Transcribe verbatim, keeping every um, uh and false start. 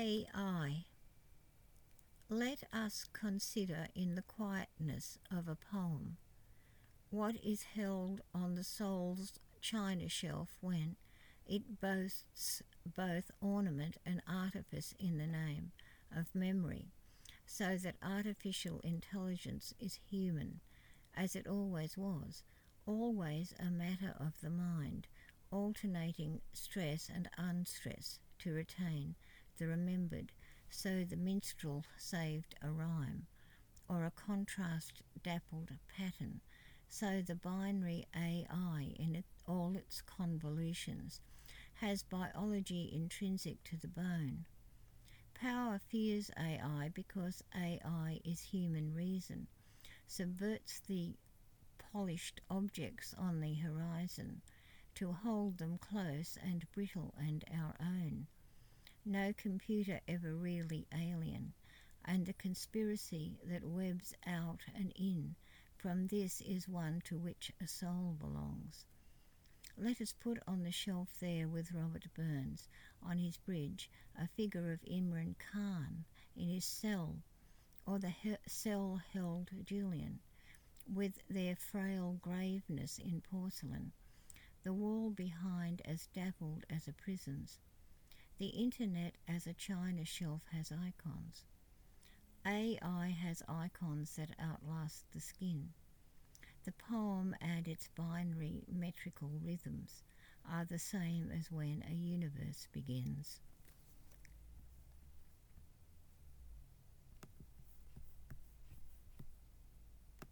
A I. Let us consider in the quietness of a poem what is held on the soul's china shelf when it boasts both ornament and artifice in the name of memory, so that artificial intelligence is human, as it always was, always a matter of the mind, alternating stress and unstress to retain the remembered, so the minstrel saved a rhyme, or a contrast dappled pattern, so the binary A I in it, all its convolutions has biology intrinsic to the bone. Power fears A I because A I is human reason, subverts the polished objects on the horizon to hold them close and brittle and our own. No computer ever really alien, and the conspiracy that webs out and in from this is one to which a soul belongs. Let us put on the shelf there with Robert Burns, on his bridge, a figure of Imran Khan in his cell, or the he- cell-held Julian, with their frail graveness in porcelain, the wall behind as dappled as a prison's. The internet as a china shelf has icons. A I has icons that outlast the skin. The poem and its binary metrical rhythms are the same as when a universe begins.